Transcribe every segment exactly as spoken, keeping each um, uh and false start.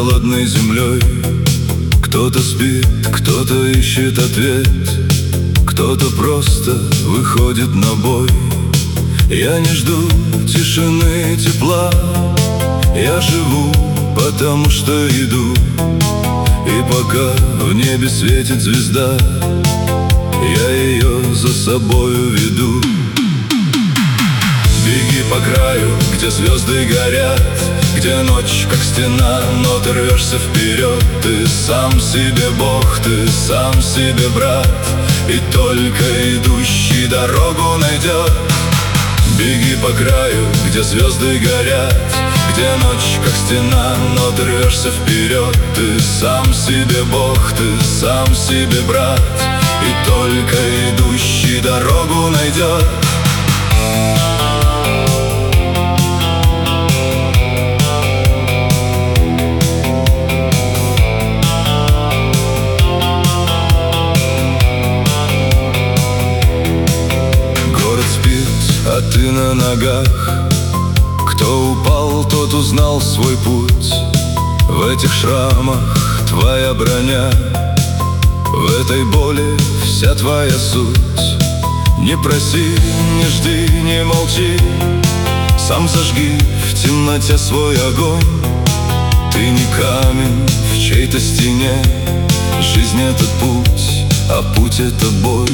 холодной землей. Кто-то спит, кто-то ищет ответ, кто-то просто выходит на бой. Я не жду тишины, тепла, я живу, потому что иду. И пока в небе светит звезда, я ее за собою веду. Беги по краю, где звезды горят, где ночь как стена, но ты рвешься вперед. Ты сам себе Бог, ты сам себе брат, и только идущий дорогу найдет. Беги по краю, где звезды горят, где ночь как стена, но ты рвешься вперед. Ты сам себе Бог, ты сам себе брат, и только идущий дорогу найдет. А ты на ногах. Кто упал, тот узнал свой путь. В этих шрамах твоя броня, в этой боли вся твоя суть. Не проси, не жди, не молчи, сам зажги в темноте свой огонь. Ты не камень в чьей-то стене, жизнь — это путь, а путь — это бой.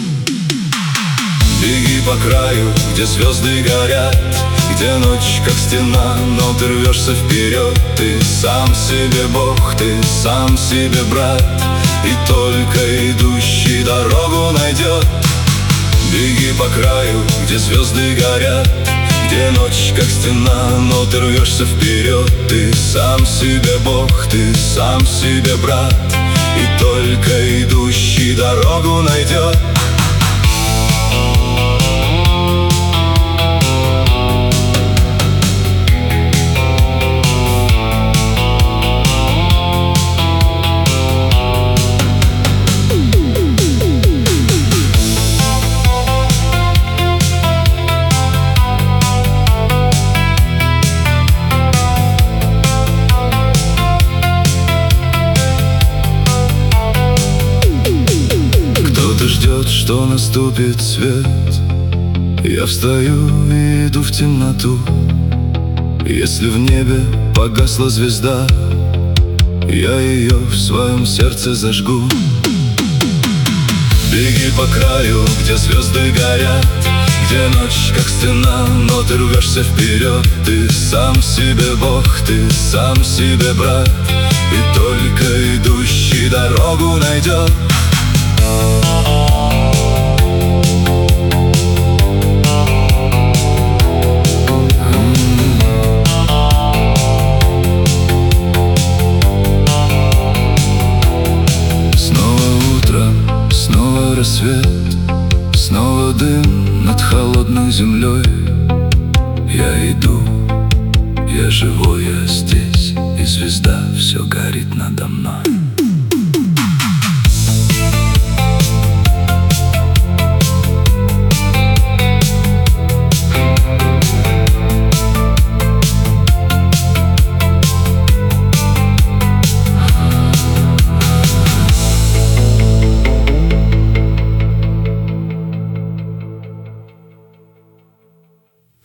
Беги по краю, где звезды горят, где ночь как стена, но ты рвешься вперед. Ты сам себе Бог, ты сам себе брат, и только идущий дорогу найдет. Беги по краю, где звезды горят, где ночь как стена, но ты рвешься вперед. Ты сам себе Бог, ты сам себе брат, и только идущий дорогу найдет. Ждет, что наступит свет. Я встаю и иду в темноту. Если в небе погасла звезда, я ее в своем сердце зажгу. Беги по краю, где звезды горят, где ночь как стена, но ты рвешься вперед. Ты сам себе Бог, ты сам себе брат, и только идущий дорогу найдет. Рассвет, снова дым над холодной землей. Я иду, я живой, я здесь, и звезда все горит надо мной.